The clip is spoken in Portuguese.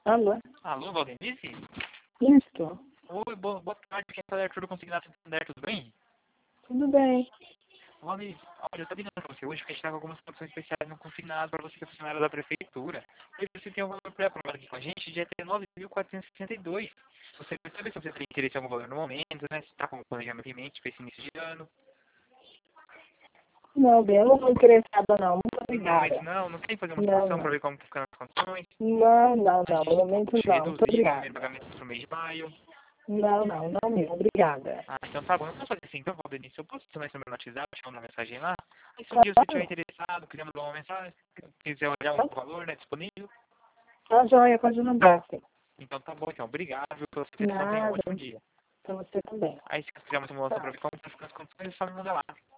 Alô? Alô, Valdenice? Isso. Oi, boa tarde. Quem fala é Arthur do Consignado Santander, tudo bem? Tudo bem. Valdenice, olha, eu tô ligando pra você hoje porque a gente tá com algumas promoções especiais no consignado para você que é funcionário da prefeitura. E você tem um valor pré-aprovado aqui com a gente de até 9.462. Você quer saber se você tem interesse em algum valor no momento, né? Se tá com o planejamento em mente para esse início de ano. Não, bem, eu não estou interessada não. Muito No momento obrigada. não quer fazer uma Não, simulação para não. ver como tá ficando as condições. Não, não, A não. gente No tem um momento pouco de não. Muito reduzir o primeiro obrigada. pagamento pro mês de maio. Não, não, não mesmo. Obrigada. Ah, então tá bom. Eu posso fazer assim, então, Valdenice, eu posso te mandar no WhatsApp, te mandar uma mensagem lá. Aí se um dia você estiver Claro. interessado, quiser mandar uma mensagem, quiser olhar um valor, né, disponível. Tá joia, pode mandar, sim. Então tá bom, então. Obrigado pela sua atenção, tenha um Nada. ótimo dia. Pra você também. Aí se quiser uma simulação Tchau. pra ver como tá ficando as condições, é só me mandar lá.